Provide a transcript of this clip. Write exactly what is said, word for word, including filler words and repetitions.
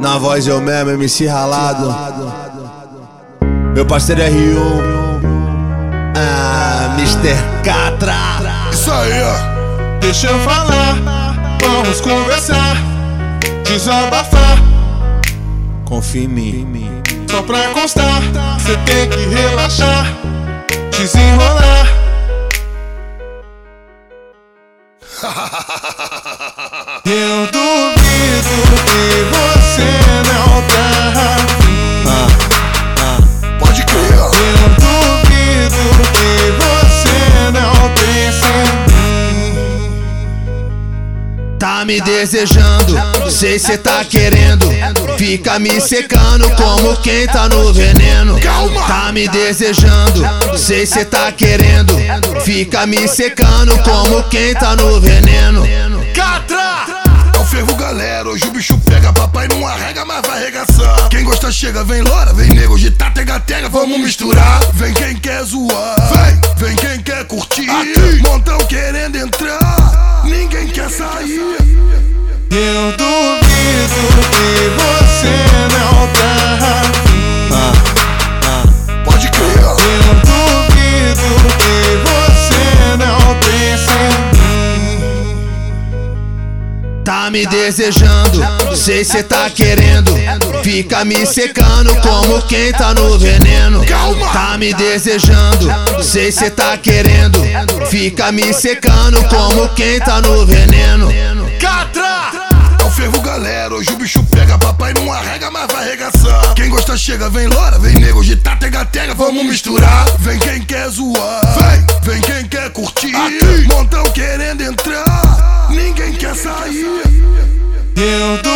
Na voz eu mesmo, M C ralado. Meu parceiro R um, ah, mister Catra. Isso aí, ó. Deixa eu falar, vamos conversar, desabafar. Confia em mim. Só pra constar, cê tem que relaxar, desenrolar. Eu duvido que você não tá afim. Ah, ah. Pode crer, ó. Eu duvido que você não pensa em mim. Tá me desejando, sei cê tá querendo. Fica me secando como quem tá no veneno. Calma. Tá me desejando, sei cê tá querendo. Fica me secando como quem tá no veneno. Catra! É o fervo, galera, hoje o bicho pega. Papai não arrega, mas vai arregaçar. Quem gosta chega, vem lora, vem nego de tega-tega, vamos misturar. Vem quem quer zoar, vem, vem quem quer curtir. Aqui. Montão querendo entrar, ninguém quer sair. Eu duvido que você não tá afim. Ah, ah. Pode crer, ó. Eu duvido que você não pensa em mim. Tá me desejando, sei cê tá querendo. Fica me secando como quem tá no veneno. Calma. Tá me desejando, sei cê tá querendo. Fica me secando como quem tá no veneno. Catra! É o fervo, galera, hoje o bicho pega. Papai não arrega, mas vai arregaçar. Quem gosta chega, vem lora, vem nego de tega-tega, vamos misturar. Vem quem quer zoar, vem, vem quem quer curtir. Aqui. Montão querendo entrar, ninguém quer sair. Eu